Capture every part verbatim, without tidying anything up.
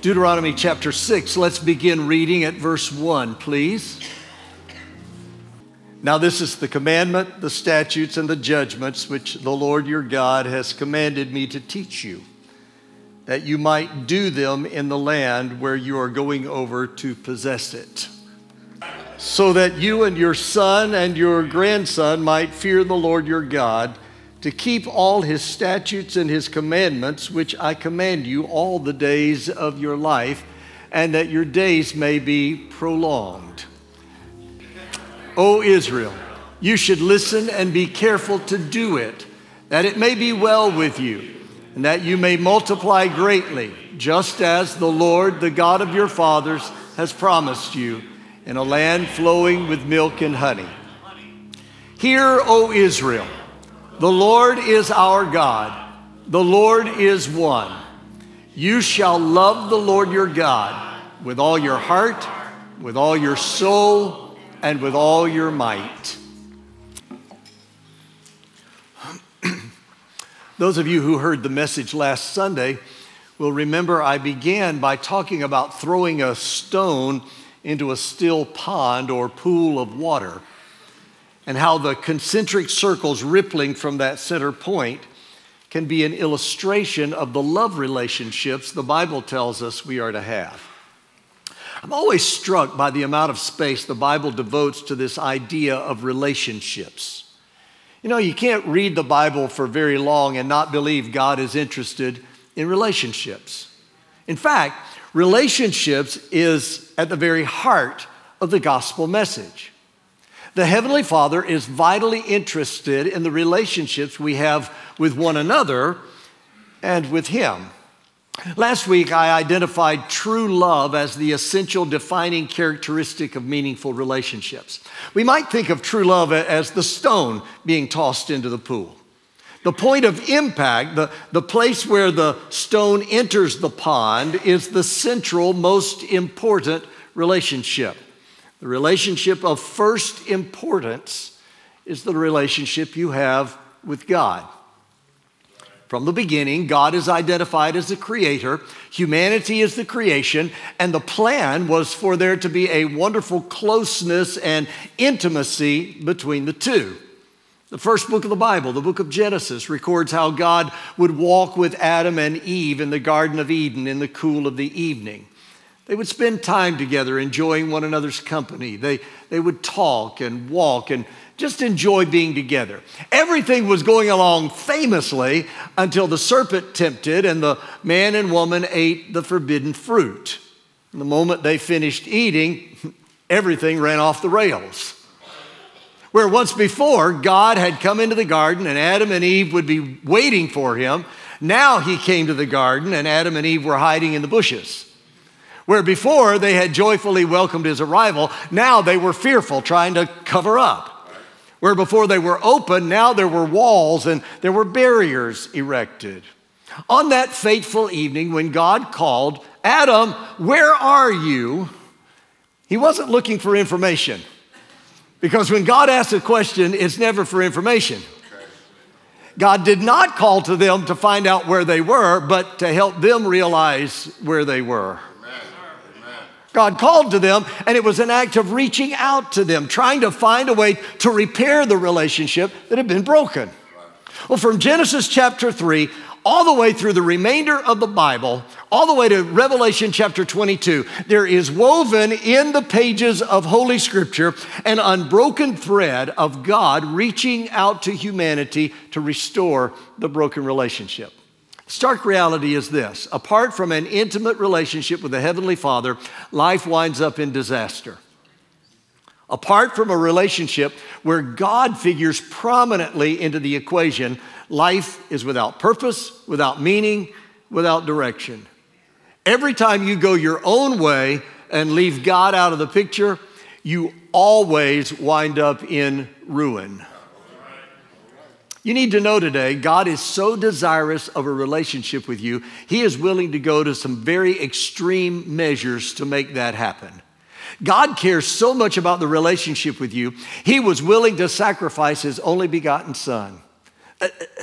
Deuteronomy chapter six, let's begin reading at verse one, please. Now this is the commandment, the statutes, and the judgments which the Lord your God has commanded me to teach you, that you might do them in the land where you are going over to possess it, so that you and your son and your grandson might fear the Lord your God, to keep all his statutes and his commandments, which I command you all the days of your life, and that your days may be prolonged. O Israel, you should listen and be careful to do it, that it may be well with you, and that you may multiply greatly, just as the Lord, the God of your fathers, has promised you, in a land flowing with milk and honey. Hear, O Israel, the Lord is our God, the Lord is one. You shall love the Lord your God with all your heart, with all your soul, and with all your might. Those of you who heard the message last Sunday will remember I began by talking about throwing a stone into a still pond or pool of water, and how the concentric circles rippling from that center point can be an illustration of the love relationships the Bible tells us we are to have. I'm always struck by the amount of space the Bible devotes to this idea of relationships. You know, you can't read the Bible for very long and not believe God is interested in relationships. In fact, relationships is at the very heart of the gospel message. The Heavenly Father is vitally interested in the relationships we have with one another and with Him. Last week, I identified true love as the essential defining characteristic of meaningful relationships. We might think of true love as the stone being tossed into the pool. The point of impact, the, the place where the stone enters the pond, is the central, most important relationship. The relationship of first importance is the relationship you have with God. From the beginning, God is identified as the creator, humanity is the creation, and the plan was for there to be a wonderful closeness and intimacy between the two. The first book of the Bible, the book of Genesis, records how God would walk with Adam and Eve in the Garden of Eden in the cool of the evening. They would spend time together enjoying one another's company. They, they would talk and walk and just enjoy being together. Everything was going along famously until the serpent tempted and the man and woman ate the forbidden fruit. And the moment they finished eating, everything ran off the rails. Where once before, God had come into the garden and Adam and Eve would be waiting for him, now he came to the garden and Adam and Eve were hiding in the bushes. Where before they had joyfully welcomed his arrival, now they were fearful, trying to cover up. Where before they were open, now there were walls and there were barriers erected. On that fateful evening when God called, Adam, where are you? He wasn't looking for information. Because when God asks a question, it's never for information. God did not call to them to find out where they were, but to help them realize where they were. God called to them, and it was an act of reaching out to them, trying to find a way to repair the relationship that had been broken. Well, from Genesis chapter three, all the way through the remainder of the Bible, all the way to Revelation chapter twenty-two, there is woven in the pages of Holy Scripture an unbroken thread of God reaching out to humanity to restore the broken relationship. Stark reality is this: apart from an intimate relationship with the Heavenly Father, life winds up in disaster. Apart from a relationship where God figures prominently into the equation, life is without purpose, without meaning, without direction. Every time you go your own way and leave God out of the picture, you always wind up in ruin. You need to know today, God is so desirous of a relationship with you, He is willing to go to some very extreme measures to make that happen. God cares so much about the relationship with you, He was willing to sacrifice His only begotten Son.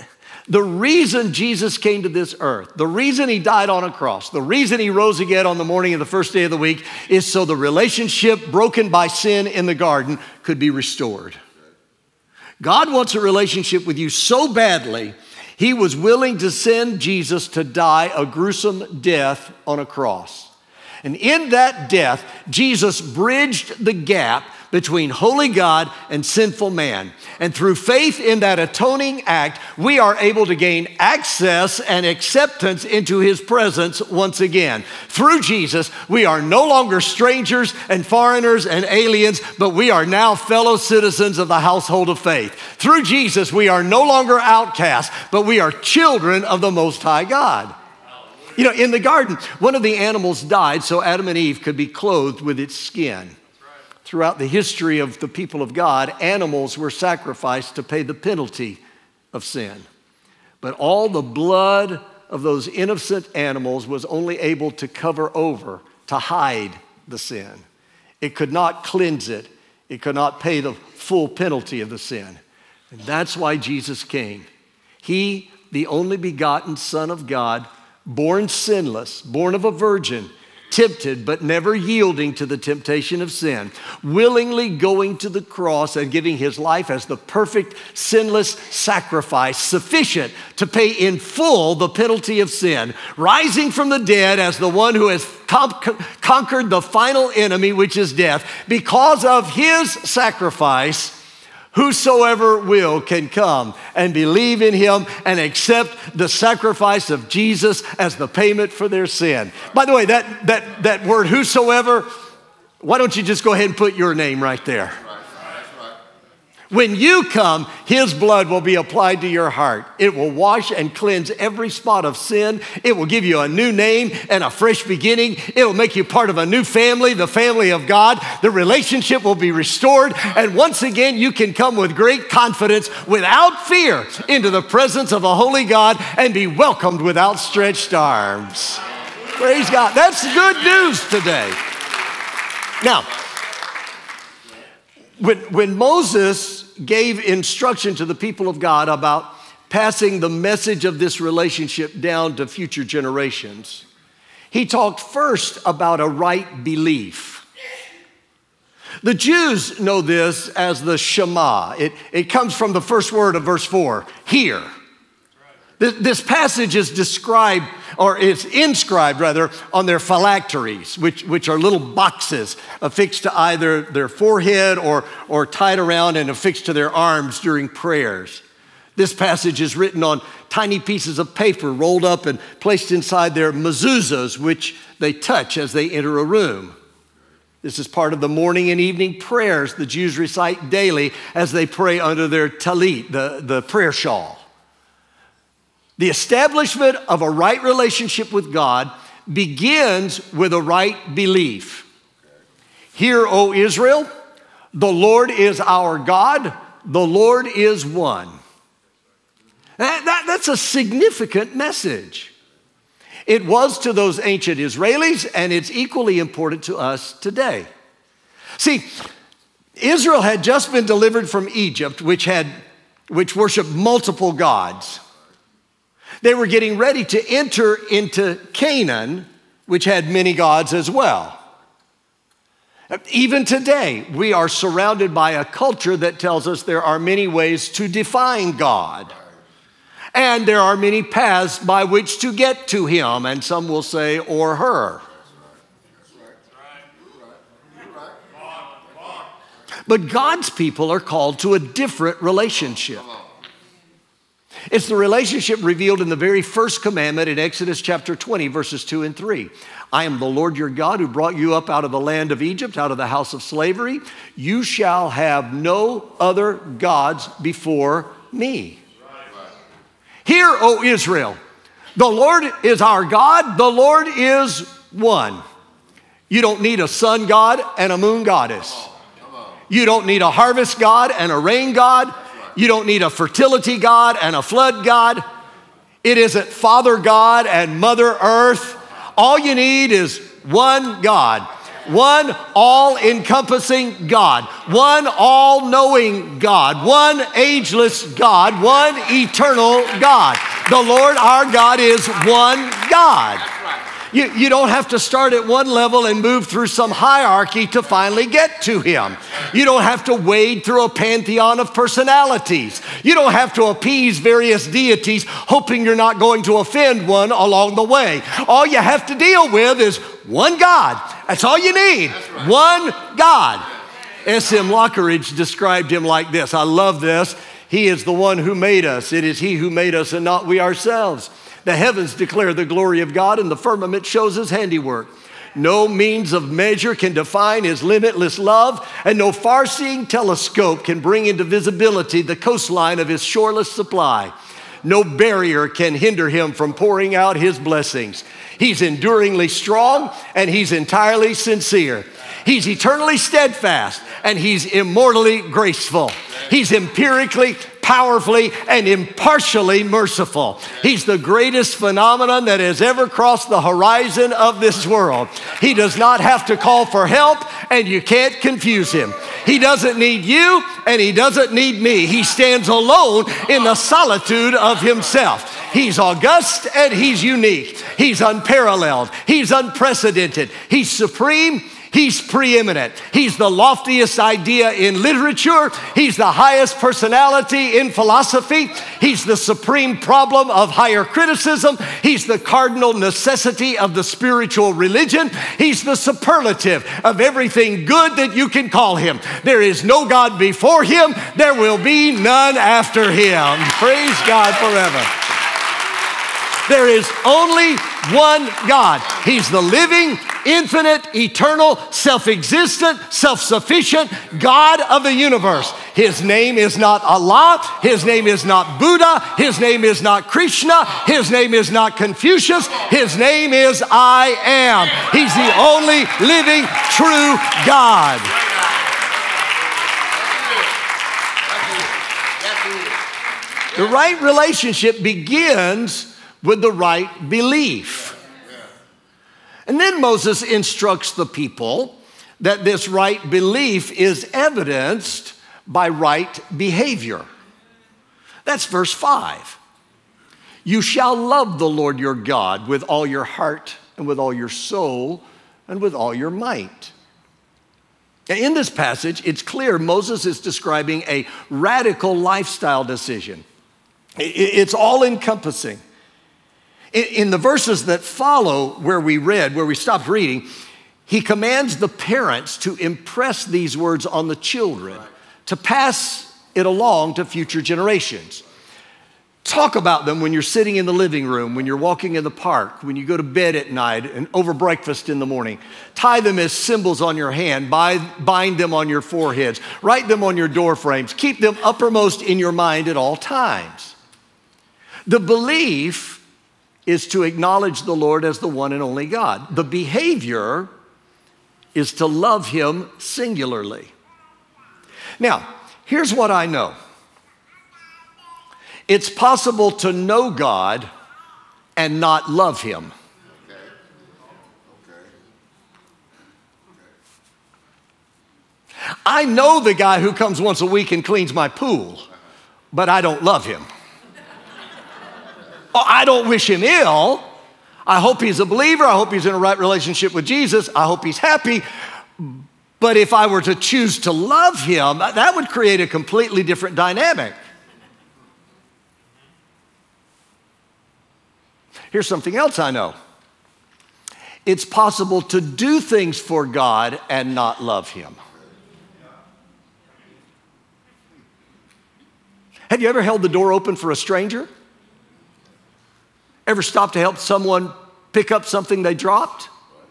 The reason Jesus came to this earth, the reason he died on a cross, the reason he rose again on the morning of the first day of the week is so the relationship broken by sin in the garden could be restored. God wants a relationship with you so badly, he was willing to send Jesus to die a gruesome death on a cross. And in that death, Jesus bridged the gap between holy God and sinful man. And through faith in that atoning act, we are able to gain access and acceptance into his presence once again. Through Jesus, we are no longer strangers and foreigners and aliens, but we are now fellow citizens of the household of faith. Through Jesus, we are no longer outcasts, but we are children of the Most High God. You know, in the garden, one of the animals died so Adam and Eve could be clothed with its skin. Throughout the history of the people of God, animals were sacrificed to pay the penalty of sin. But all the blood of those innocent animals was only able to cover over, to hide the sin. It could not cleanse it. It could not pay the full penalty of the sin. And that's why Jesus came. He, the only begotten Son of God, born sinless, born of a virgin, tempted but never yielding to the temptation of sin, willingly going to the cross and giving his life as the perfect, sinless sacrifice, sufficient to pay in full the penalty of sin, rising from the dead as the one who has con- conquered the final enemy, which is death. Because of his sacrifice, whosoever will can come and believe in him and accept the sacrifice of Jesus as the payment for their sin. By the way, that, that, that word whosoever, why don't you just go ahead and put your name right there? When you come, his blood will be applied to your heart. It will wash and cleanse every spot of sin. It will give you a new name and a fresh beginning. It will make you part of a new family, the family of God. The relationship will be restored. And once again, you can come with great confidence, without fear, into the presence of a holy God and be welcomed with outstretched arms. Praise God. That's good news today. Now, when, when Moses gave instruction to the people of God about passing the message of this relationship down to future generations, he talked first about a right belief. The Jews know this as the Shema. It, it comes from the first word of verse four, hear. This, this passage is described, or is inscribed rather, on their phylacteries, which, which are little boxes affixed to either their forehead or, or tied around and affixed to their arms during prayers. This passage is written on tiny pieces of paper rolled up and placed inside their mezuzahs, which they touch as they enter a room. This is part of the morning and evening prayers the Jews recite daily as they pray under their talit, the, the prayer shawl. The establishment of a right relationship with God begins with a right belief. Hear, O Israel, the Lord is our God, the Lord is one. That, that, that's a significant message. It was to those ancient Israelis, and it's equally important to us today. See, Israel had just been delivered from Egypt, which had, which worshiped multiple gods. They were getting ready to enter into Canaan, which had many gods as well. Even today, we are surrounded by a culture that tells us there are many ways to define God. And there are many paths by which to get to him, and some will say, or her. But God's people are called to a different relationship. It's the relationship revealed in the very first commandment in Exodus chapter twenty, verses two and three. I am the Lord your God who brought you up out of the land of Egypt, out of the house of slavery. You shall have no other gods before me. Hear, O Israel, the Lord is our God, the Lord is one. You don't need a sun god and a moon goddess. You don't need a harvest god and a rain god. You don't need a fertility god and a flood god. It isn't Father God and Mother Earth. All you need is one God. One all-encompassing God, one all-knowing God, one ageless God, one eternal God. The Lord our God is one God. You, you don't have to start at one level and move through some hierarchy to finally get to Him. You don't have to wade through a pantheon of personalities. You don't have to appease various deities hoping you're not going to offend one along the way. All you have to deal with is one God. That's all you need. Right. One God. S M Lockridge described Him like this. I love this. He is the one who made us. It is He who made us and not we ourselves. The heavens declare the glory of God, and the firmament shows His handiwork. No means of measure can define His limitless love, and no far-seeing telescope can bring into visibility the coastline of His shoreless supply. No barrier can hinder Him from pouring out His blessings. He's enduringly strong, and He's entirely sincere. He's eternally steadfast, and He's immortally graceful. He's empirically, powerfully, and impartially merciful. He's the greatest phenomenon that has ever crossed the horizon of this world. He does not have to call for help, and you can't confuse Him. He doesn't need you, and He doesn't need me. He stands alone in the solitude of Himself. He's august and He's unique. He's unparalleled. He's unprecedented. He's supreme. He's preeminent. He's the loftiest idea in literature. He's the highest personality in philosophy. He's the supreme problem of higher criticism. He's the cardinal necessity of the spiritual religion. He's the superlative of everything good that you can call Him. There is no God before Him. There will be none after Him. Praise God forever. There is only one God. He's the living, infinite, eternal, self-existent, self-sufficient God of the universe. His name is not Allah. His name is not Buddha. His name is not Krishna. His name is not Confucius. His name is I Am. He's the only living, true God. The right relationship begins with the right belief. And then Moses instructs the people that this right belief is evidenced by right behavior. That's verse five. You shall love the Lord your God with all your heart and with all your soul and with all your might. In this passage, it's clear Moses is describing a radical lifestyle decision. It's all-encompassing. In the verses that follow where we read, where we stopped reading, he commands the parents to impress these words on the children, to pass it along to future generations. Talk about them when you're sitting in the living room, when you're walking in the park, when you go to bed at night, and over breakfast in the morning. Tie them as symbols on your hand, bind them on your foreheads, write them on your door frames, keep them uppermost in your mind at all times. The belief is to acknowledge the Lord as the one and only God. The behavior is to love Him singularly. Now, here's what I know. It's possible to know God and not love Him. Okay. Okay. Okay. I know the guy who comes once a week and cleans my pool, but I don't love him. Oh, I don't wish him ill. I hope he's a believer. I hope he's in a right relationship with Jesus. I hope he's happy. But if I were to choose to love him, that would create a completely different dynamic. Here's something else I know. It's possible to do things for God and not love Him. Have you ever held the door open for a stranger? Ever stopped to help someone pick up something they dropped?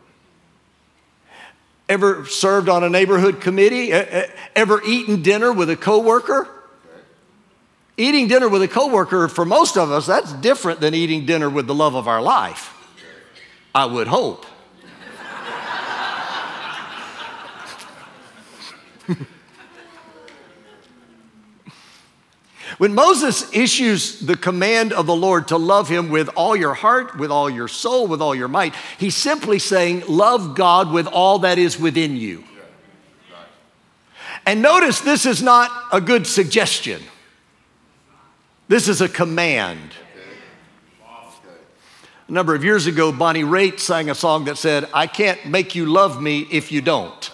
Ever served on a neighborhood committee? Ever eaten dinner with a coworker? Eating dinner with a coworker, for most of us, that's different than eating dinner with the love of our life. I would hope. When Moses issues the command of the Lord to love him with all your heart, with all your soul, with all your might, he's simply saying, love God with all that is within you. And notice this is not a good suggestion. This is a command. A number of years ago, Bonnie Raitt sang a song that said, I can't make you love me if you don't.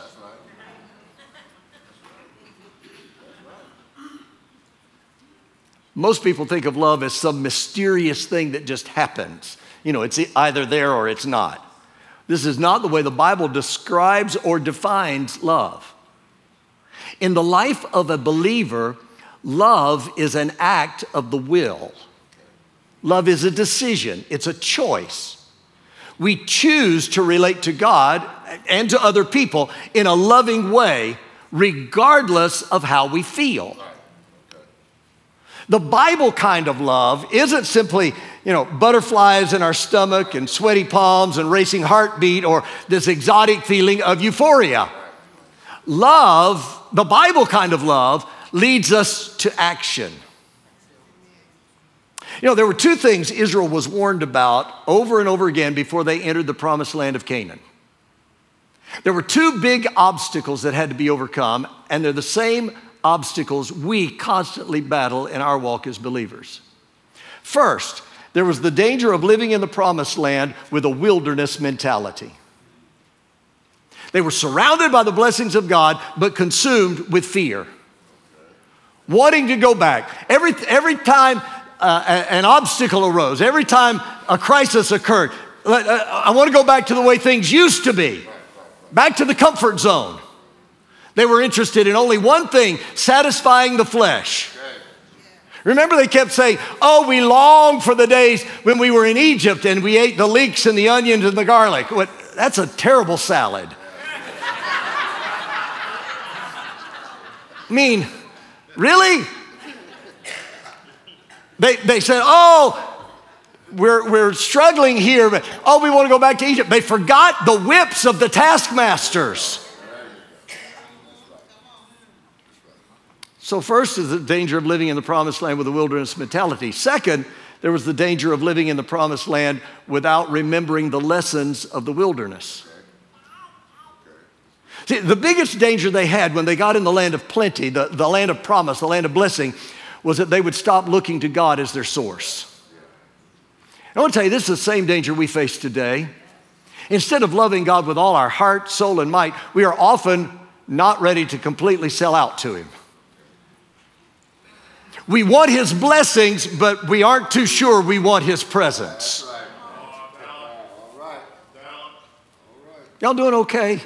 Most people think of love as some mysterious thing that just happens. You know, it's either there or it's not. This is not the way the Bible describes or defines love. In the life of a believer, love is an act of the will. Love is a decision. It's a choice. We choose to relate to God and to other people in a loving way, regardless of how we feel. The Bible kind of love isn't simply, you know, butterflies in our stomach and sweaty palms and racing heartbeat or this exotic feeling of euphoria. Love, the Bible kind of love, leads us to action. You know, there were two things Israel was warned about over and over again before they entered the promised land of Canaan. There were two big obstacles that had to be overcome, and they're the same obstacles we constantly battle in our walk as believers. First, there was the danger of living in the promised land with a wilderness mentality. They were surrounded by the blessings of God, but consumed with fear, wanting to go back. Every, every time uh, an obstacle arose, every time a crisis occurred, I want to go back to the way things used to be, back to the comfort zone. They were interested in only one thing, satisfying the flesh. Remember, they kept saying, oh, we long for the days when we were in Egypt and we ate the leeks and the onions and the garlic. What? That's a terrible salad. I mean, really? They, they said, oh, we're, we're struggling here, but oh, we want to go back to Egypt. They forgot the whips of the taskmasters. So first is the danger of living in the promised land with a wilderness mentality. Second, there was the danger of living in the promised land without remembering the lessons of the wilderness. See, the biggest danger they had when they got in the land of plenty, the, the land of promise, the land of blessing, was that they would stop looking to God as their source. I want to tell you, this is the same danger we face today. Instead of loving God with all our heart, soul, and might, we are often not ready to completely sell out to Him. We want His blessings, but we aren't too sure we want His presence. Y'all doing okay?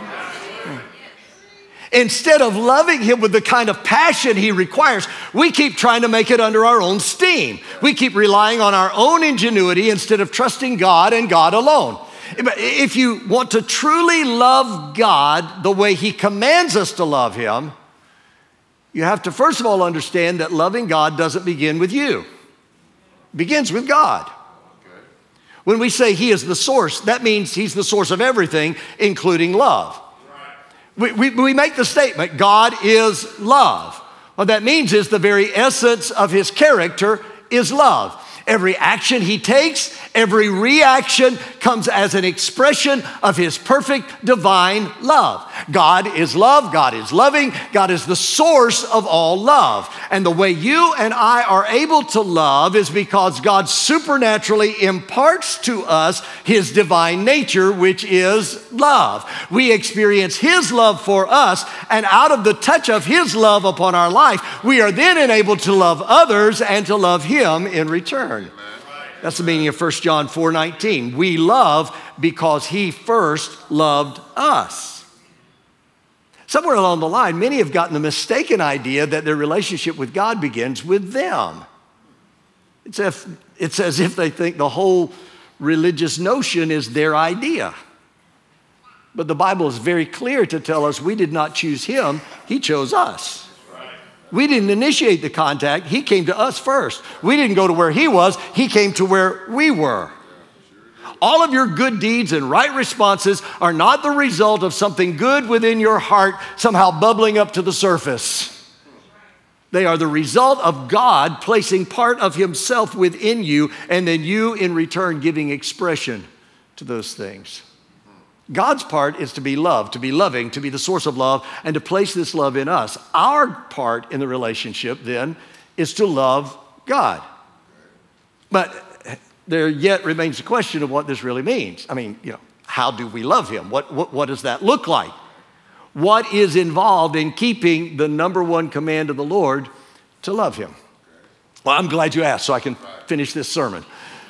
Instead of loving Him with the kind of passion He requires, we keep trying to make it under our own steam. We keep relying on our own ingenuity instead of trusting God and God alone. If you want to truly love God the way He commands us to love Him, you have to first of all understand that loving God doesn't begin with you. It begins with God. When we say He is the source, that means He's the source of everything, including love. We, we, we make the statement, God is love. What that means is the very essence of His character is love. Every action He takes, every reaction comes as an expression of His perfect divine love. God is love, God is loving, God is the source of all love. And the way you and I are able to love is because God supernaturally imparts to us His divine nature, which is love. We experience His love for us, and out of the touch of His love upon our life, we are then enabled to love others and to love Him in return. That's the meaning of First John four nineteen. We love because He first loved us. Somewhere along the line, many have gotten the mistaken idea that their relationship with God begins with them. It's, if, it's as if they think the whole religious notion is their idea. But the Bible is very clear to tell us we did not choose Him, He chose us. We didn't initiate the contact. He came to us first. We didn't go to where He was. He came to where we were. All of your good deeds and right responses are not the result of something good within your heart somehow bubbling up to the surface. They are the result of God placing part of himself within you, and then you in return giving expression to those things. God's part is to be loved, to be loving, to be the source of love, and to place this love in us. Our part in the relationship then is to love God. But there yet remains the question of what this really means. I mean, you know, how do we love him? What, what, what does that look like? What is involved in keeping the number one command of the Lord to love him? Well, I'm glad you asked so I can finish this sermon.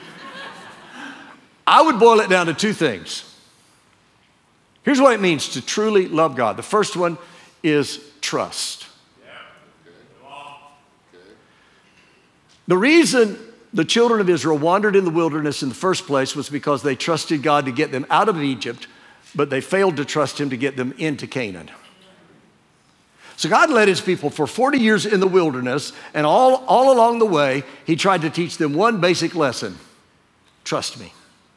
I would boil it down to two things. Here's what it means to truly love God. The first one is trust. The reason the children of Israel wandered in the wilderness in the first place was because they trusted God to get them out of Egypt, but they failed to trust him to get them into Canaan. So God led his people for forty years in the wilderness, and all, all along the way, he tried to teach them one basic lesson. Trust me.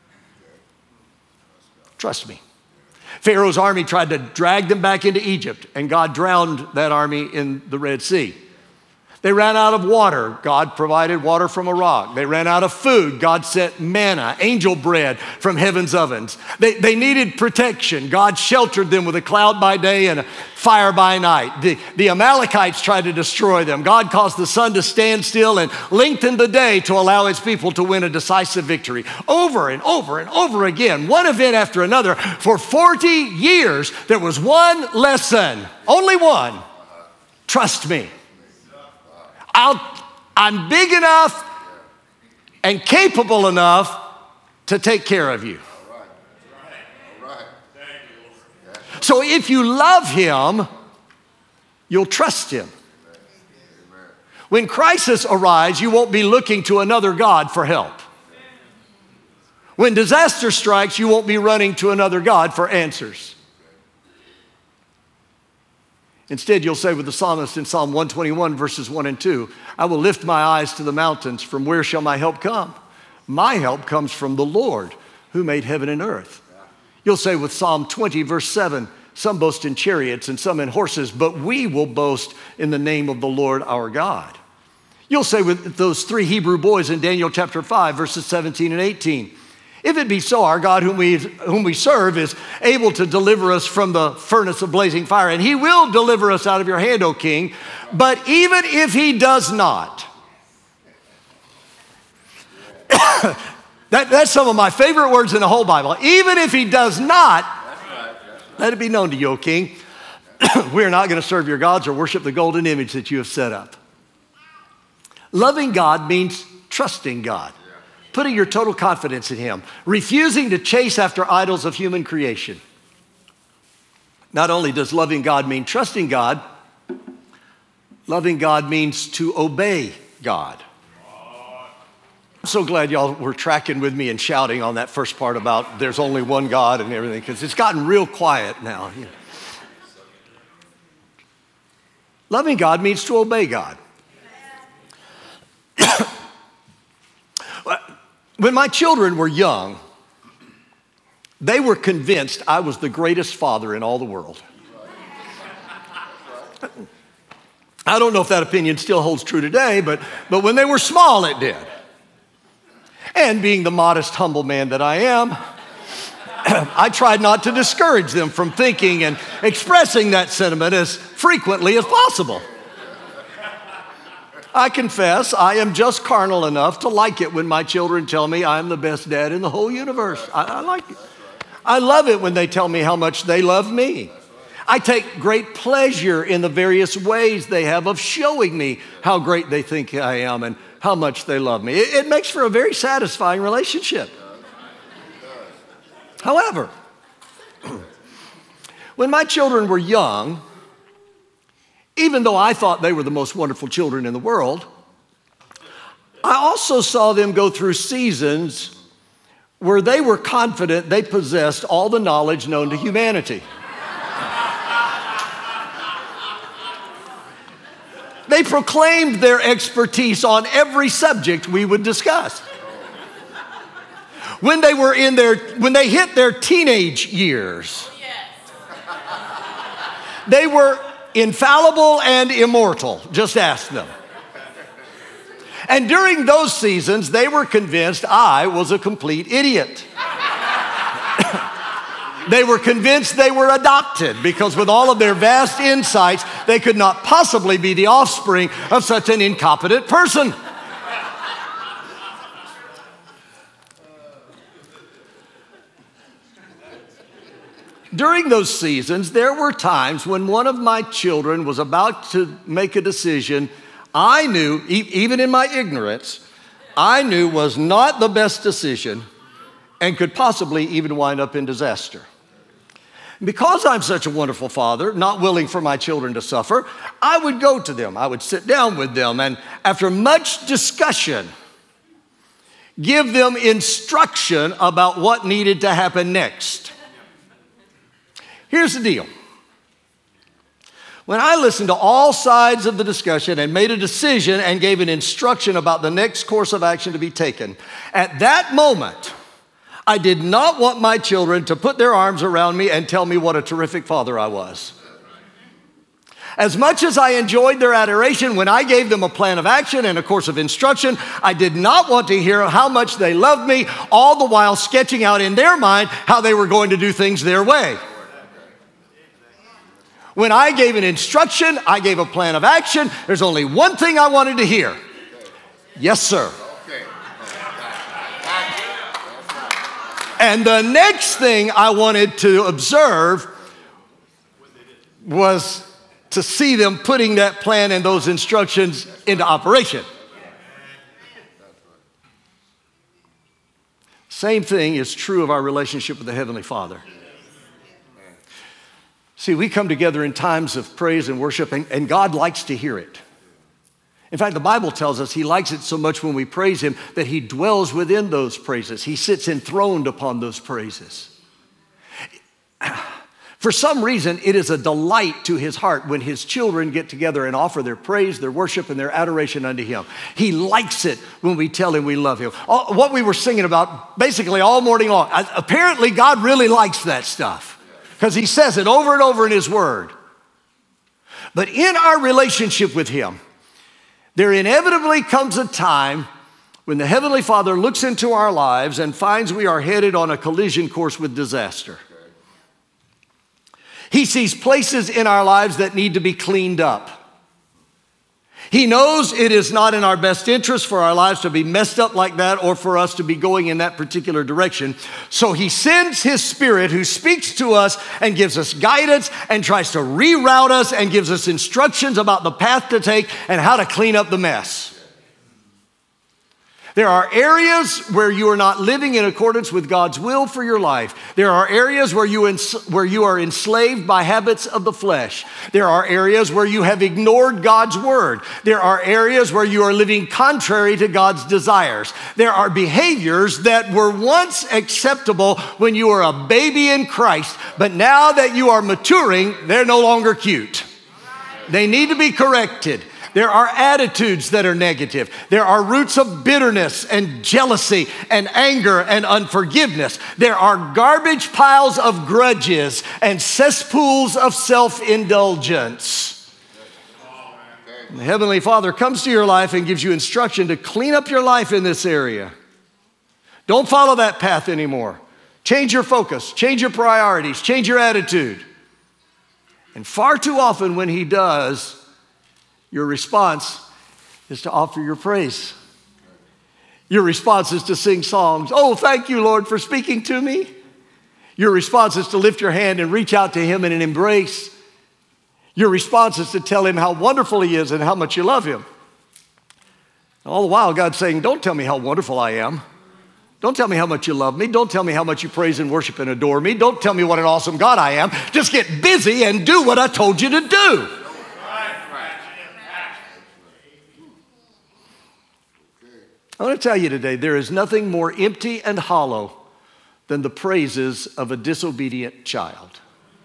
Trust me. Pharaoh's army tried to drag them back into Egypt, and God drowned that army in the Red Sea. They ran out of water. God provided water from a rock. They ran out of food. God sent manna, angel bread from heaven's ovens. They, they needed protection. God sheltered them with a cloud by day and a fire by night. The, the Amalekites tried to destroy them. God caused the sun to stand still and lengthened the day to allow his people to win a decisive victory. Over and over and over again, one event after another. For forty years, there was one lesson, only one. Trust me. I'll, I'm big enough and capable enough to take care of you. All right. All right. So if you love him, you'll trust him. Amen. When crisis arise, you won't be looking to another God for help. When disaster strikes, you won't be running to another God for answers. Instead, you'll say with the psalmist in Psalm one twenty-one, verses one and two, I will lift my eyes to the mountains. From where shall my help come? My help comes from the Lord who made heaven and earth. You'll say with Psalm twenty, verse seven, some boast in chariots and some in horses, but we will boast in the name of the Lord our God. You'll say with those three Hebrew boys in Daniel chapter five, verses seventeen and eighteen, if it be so, our God whom we, whom we serve is able to deliver us from the furnace of blazing fire, and he will deliver us out of your hand, O king. But even if he does not, that, that's some of my favorite words in the whole Bible. Even if he does not, let it be known to you, O king, we are not going to serve your gods or worship the golden image that you have set up. Loving God means trusting God. Putting your total confidence in him, refusing to chase after idols of human creation. Not only does loving God mean trusting God, loving God means to obey God. I'm so glad y'all were tracking with me and shouting on that first part about there's only one God and everything, because it's gotten real quiet now. You know. Loving God means to obey God. When my children were young, they were convinced I was the greatest father in all the world. I don't know if that opinion still holds true today, but, but when they were small, it did. And being the modest, humble man that I am, I tried not to discourage them from thinking and expressing that sentiment as frequently as possible. I confess, I am just carnal enough to like it when my children tell me I'm the best dad in the whole universe. I, I like it. I love it when they tell me how much they love me. I take great pleasure in the various ways they have of showing me how great they think I am and how much they love me. It, it makes for a very satisfying relationship. However, when my children were young, even though I thought they were the most wonderful children in the world, I also saw them go through seasons where they were confident they possessed all the knowledge known to humanity. They proclaimed their expertise on every subject we would discuss. When they were in their, when they hit their teenage years, they were infallible and immortal. Just ask them. And during those seasons, they were convinced I was a complete idiot. They were convinced they were adopted because with all of their vast insights, they could not possibly be the offspring of such an incompetent person. During those seasons, there were times when one of my children was about to make a decision I knew, e- even in my ignorance, I knew was not the best decision and could possibly even wind up in disaster. Because I'm such a wonderful father, not willing for my children to suffer, I would go to them. I would sit down with them, and after much discussion, give them instruction about what needed to happen next. Here's the deal. When I listened to all sides of the discussion and made a decision and gave an instruction about the next course of action to be taken, at that moment, I did not want my children to put their arms around me and tell me what a terrific father I was. As much as I enjoyed their adoration when I gave them a plan of action and a course of instruction, I did not want to hear how much they loved me, all the while sketching out in their mind how they were going to do things their way. When I gave an instruction, I gave a plan of action, there's only one thing I wanted to hear. Yes, sir. And the next thing I wanted to observe was to see them putting that plan and those instructions into operation. Same thing is true of our relationship with the Heavenly Father. See, we come together in times of praise and worship, and, and God likes to hear it. In fact, the Bible tells us He likes it so much when we praise Him that He dwells within those praises. He sits enthroned upon those praises. For some reason, it is a delight to His heart when His children get together and offer their praise, their worship, and their adoration unto Him. He likes it when we tell Him we love Him. All, what we were singing about basically all morning long, apparently God really likes that stuff. Because He says it over and over in His Word. But in our relationship with Him, there inevitably comes a time when the Heavenly Father looks into our lives and finds we are headed on a collision course with disaster. He sees places in our lives that need to be cleaned up. He knows it is not in our best interest for our lives to be messed up like that or for us to be going in that particular direction. So He sends His Spirit who speaks to us and gives us guidance and tries to reroute us and gives us instructions about the path to take and how to clean up the mess. There are areas where you are not living in accordance with God's will for your life. There are areas where you, ens- where you are enslaved by habits of the flesh. There are areas where you have ignored God's word. There are areas where you are living contrary to God's desires. There are behaviors that were once acceptable when you were a baby in Christ, but now that you are maturing, they're no longer cute. They need to be corrected. There are attitudes that are negative. There are roots of bitterness and jealousy and anger and unforgiveness. There are garbage piles of grudges and cesspools of self-indulgence. And the Heavenly Father comes to your life and gives you instruction to clean up your life in this area. Don't follow that path anymore. Change your focus, change your priorities, change your attitude. And far too often when He does, your response is to offer your praise. Your response is to sing songs. Oh, thank you, Lord, for speaking to me. Your response is to lift your hand and reach out to Him in an embrace. Your response is to tell Him how wonderful He is and how much you love Him. All the while, God's saying, don't tell me how wonderful I am. Don't tell me how much you love me. Don't tell me how much you praise and worship and adore me. Don't tell me what an awesome God I am. Just get busy and do what I told you to do. I want to tell you today, there is nothing more empty and hollow than the praises of a disobedient child.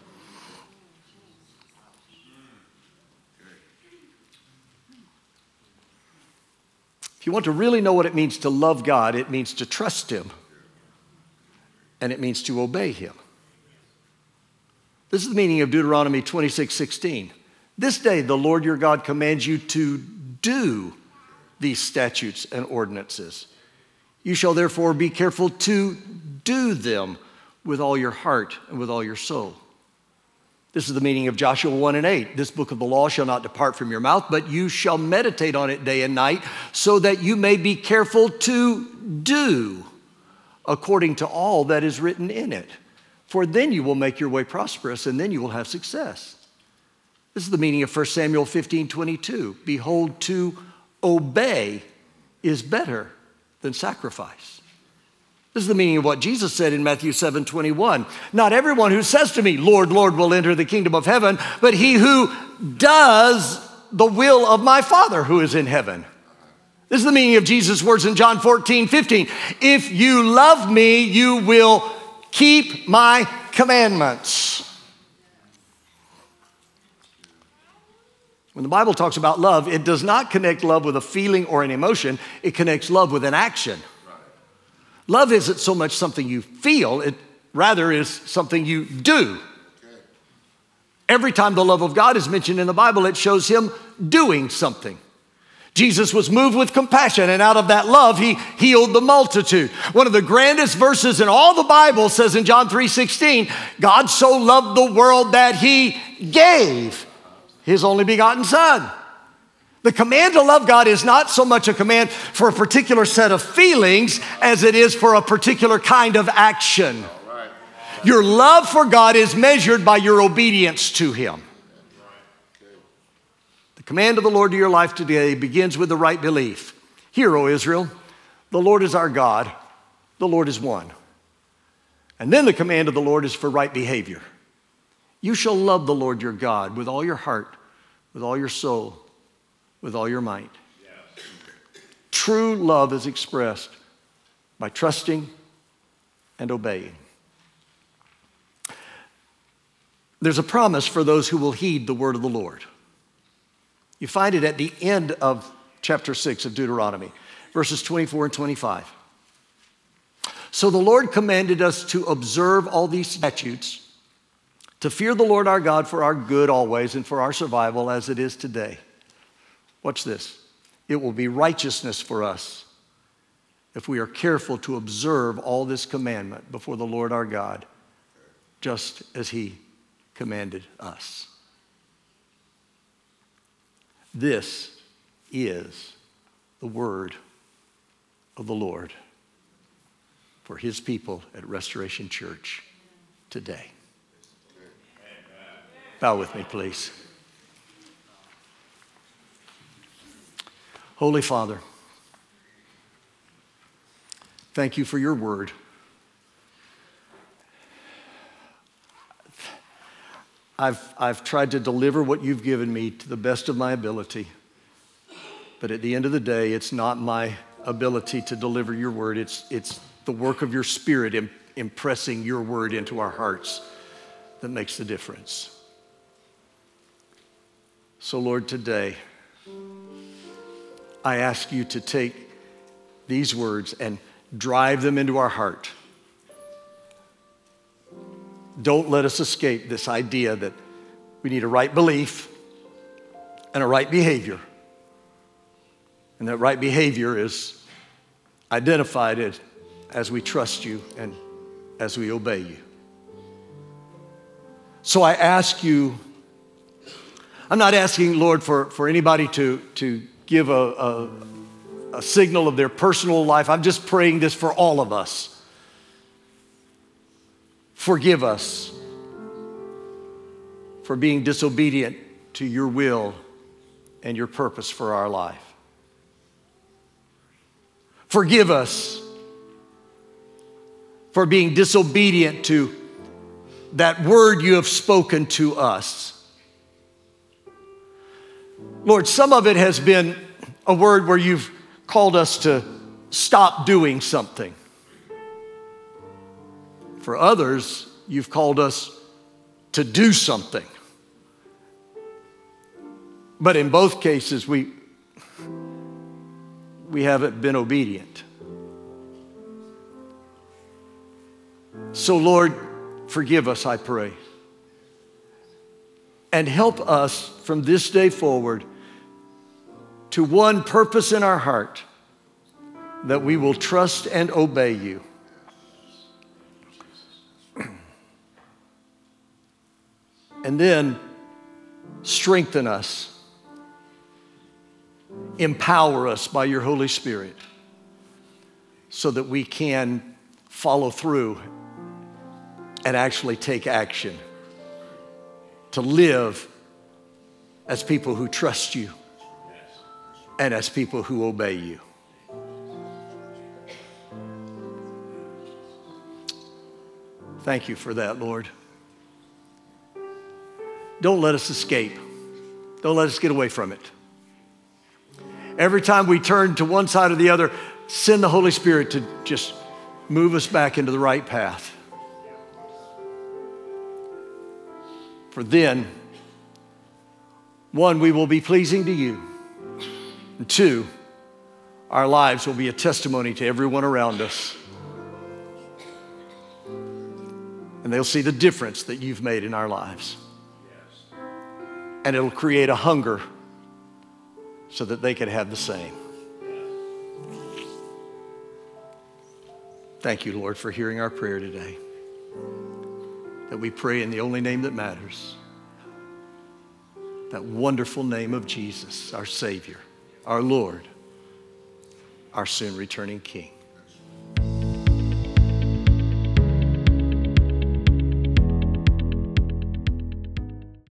If you want to really know what it means to love God, it means to trust Him, and it means to obey Him. This is the meaning of Deuteronomy twenty-six sixteen. This day the Lord your God commands you to do these statutes and ordinances. You shall therefore be careful to do them with all your heart and with all your soul. This is the meaning of Joshua one and eight. This book of the law shall not depart from your mouth, but you shall meditate on it day and night, so that you may be careful to do according to all that is written in it. For then you will make your way prosperous, and then you will have success. This is the meaning of First Samuel fifteen twenty-two. Behold, to obey is better than sacrifice. This is the meaning of what Jesus said in Matthew seven twenty-one. Not everyone who says to me, Lord, Lord, will enter the kingdom of heaven, but he who does the will of my Father who is in heaven. This is the meaning of Jesus' words in John fourteen fifteen. If you love me, you will keep my commandments. When the Bible talks about love, it does not connect love with a feeling or an emotion. It connects love with an action. Love isn't so much something you feel, it rather is something you do. Every time the love of God is mentioned in the Bible, it shows him doing something. Jesus was moved with compassion, and out of that love, he healed the multitude. One of the grandest verses in all the Bible says in John three sixteen, God so loved the world that he gave his only begotten Son. The command to love God is not so much a command for a particular set of feelings as it is for a particular kind of action. All right. Your love for God is measured by your obedience to him. The command of the Lord to your life today begins with the right belief. Hear, O Israel, the Lord is our God, the Lord is one. And then the command of the Lord is for right behavior. You shall love the Lord your God with all your heart, with all your soul, with all your might. Yes. True love is expressed by trusting and obeying. There's a promise for those who will heed the word of the Lord. You find it at the end of chapter six of Deuteronomy, verses twenty-four and twenty-five. So the Lord commanded us to observe all these statutes, to fear the Lord our God for our good always and for our survival as it is today. Watch this. It will be righteousness for us if we are careful to observe all this commandment before the Lord our God, just as he commanded us. This is the word of the Lord for his people at Restoration Church today. Bow with me, please. Holy Father, thank you for your word. I've, I've tried to deliver what you've given me to the best of my ability, but at the end of the day, it's not my ability to deliver your word. It's, it's the work of your Spirit in, impressing your word into our hearts that makes the difference. So, Lord, today, I ask you to take these words and drive them into our heart. Don't let us escape this idea that we need a right belief and a right behavior. And that right behavior is identified as, as we trust you and as we obey you. So I ask you, I'm not asking, Lord, for, for anybody to, to give a, a, a signal of their personal life. I'm just praying this for all of us. Forgive us for being disobedient to your will and your purpose for our life. Forgive us for being disobedient to that word you have spoken to us. Lord, some of it has been a word where you've called us to stop doing something. For others, you've called us to do something. But in both cases, we, we haven't been obedient. So, Lord, forgive us, I pray. And help us from this day forward to one purpose in our heart, that we will trust and obey you. And then strengthen us, empower us by your Holy Spirit so that we can follow through and actually take action to live as people who trust you and as people who obey you. Thank you for that, Lord. Don't let us escape. Don't let us get away from it. Every time we turn to one side or the other, send the Holy Spirit to just move us back into the right path. For then, one, we will be pleasing to you. And two, our lives will be a testimony to everyone around us. And they'll see the difference that you've made in our lives. And it'll create a hunger so that they can have the same. Thank you, Lord, for hearing our prayer today. That we pray in the only name that matters. That wonderful name of Jesus, our Savior, our Lord, our soon returning King.